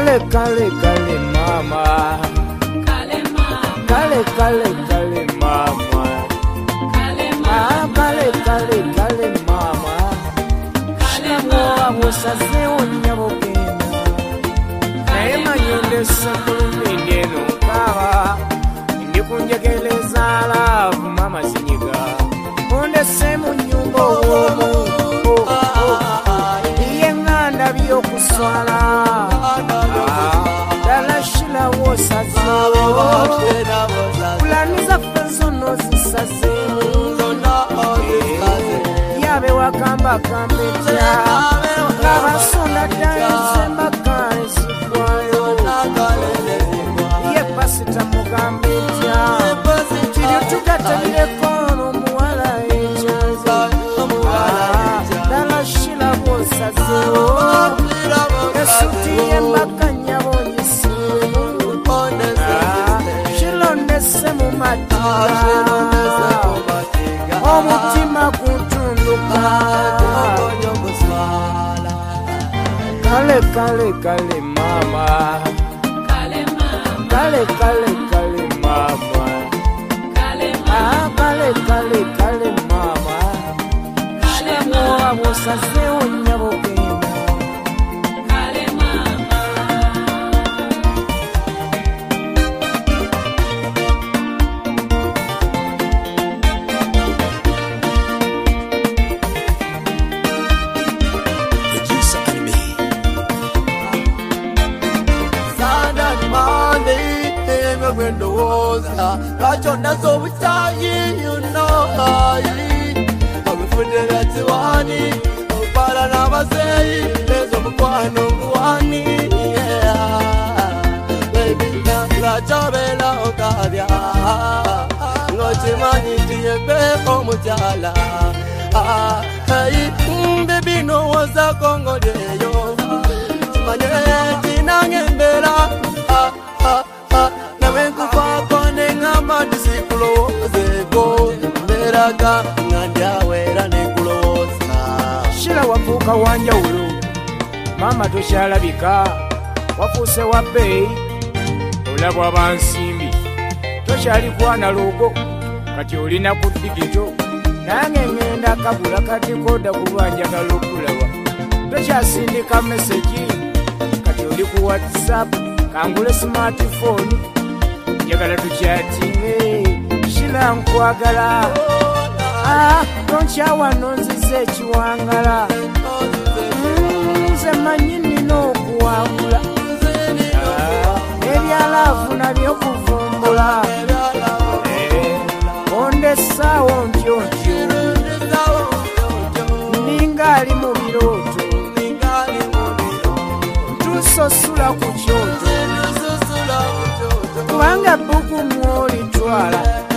Kale kale kale mama, kale mama, kale kale kale mama, kale mama, kale kale kale mama, kale mama, wosaze onyabogenda, naye manyonde sakuluminde nokaba, ndikunjegeleza laavu mama zinyiga, ondese mu nyumba owomu, iye nganda byokuswala. Dalashila wosaze kulaniza fezono zisaze yabe wakamba kambetya kabasonda dayisemba kale sikwayo ye pasita mugambetya kiri tugatabireko muwala ekyaze dalashila wosaze esuti yembakanya omutima kutunduka kale kale kale mama, kale mama, kale kale kale mama, kale mama, kale kale kale mama, kale mama, wosaze onyabogenda. kale mama. Kachonda so butayi you know abufunde gatwani opala na basei ezo mukwano gwani baby na rachabela okabya ngochimani tiebe omujala hey baby no waza kongoleyo manye tinangembera Shila wafuka wanjawulo mama tokyalabika wafuuse wa bbeeyi olabwa bansimbi tokyalikwana logo kati olina ku digito nange ngenda kabula kati koda kuba njagala okulaba tokyasindika meseji kati oli ku whatsapp kangule smartphone njagala tukyatinge Shila nkwagala tonkyawano nzize ekiwangala nze manyi nina okuwangula ebyalaavu nabyo kuvumbula ondesaawo ntyontyo ninga ali mu birooto tusosula ku kyoto kubanga bbuku mwolitwala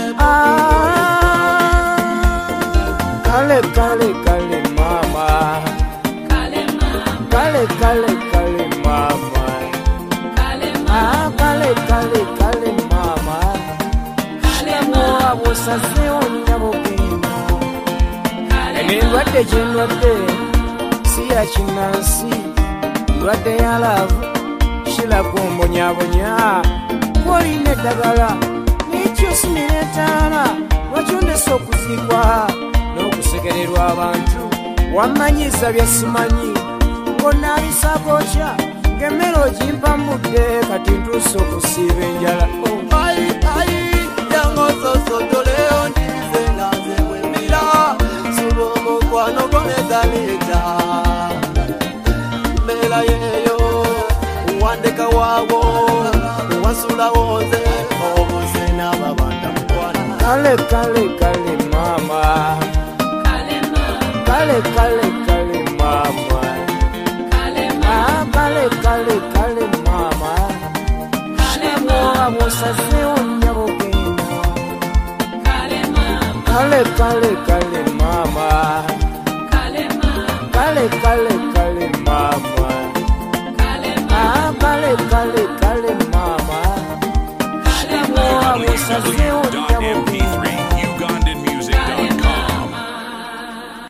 kale kale kale mama, Kale mama, kale kale kale mama, kale mama, kale kale kale mama, kale mama, wosaze onyabogenda. kale Endwadde gyendwadde si ya kinnansi, ndwadde ya laavu Shila kumbonyabonya olina eddagala n'ekyusi n'etaala wakyondesa okuziikwa n'okusekererwa abantu wamanyiza bye simanyi ng'onnaalisaakokya ng'emmere ogimpambudde kati ntuuse okusiiba enjala yangososotoleyo ndize naze bwemira suba omukwano gonezaleta mbeera yeeyo wandeka waabo wasulawo nze obuse n'ababanda mukwana kale kale kale mama, kale mama, kale kale kale mama, kale mama, kale kale kale mama, kale mama, wosaze onyabogenda. kale mama, Kale kale kale mama, kale mama, kale kale kale mama, kale mama, kale kale kale mama, kale mama, wosaze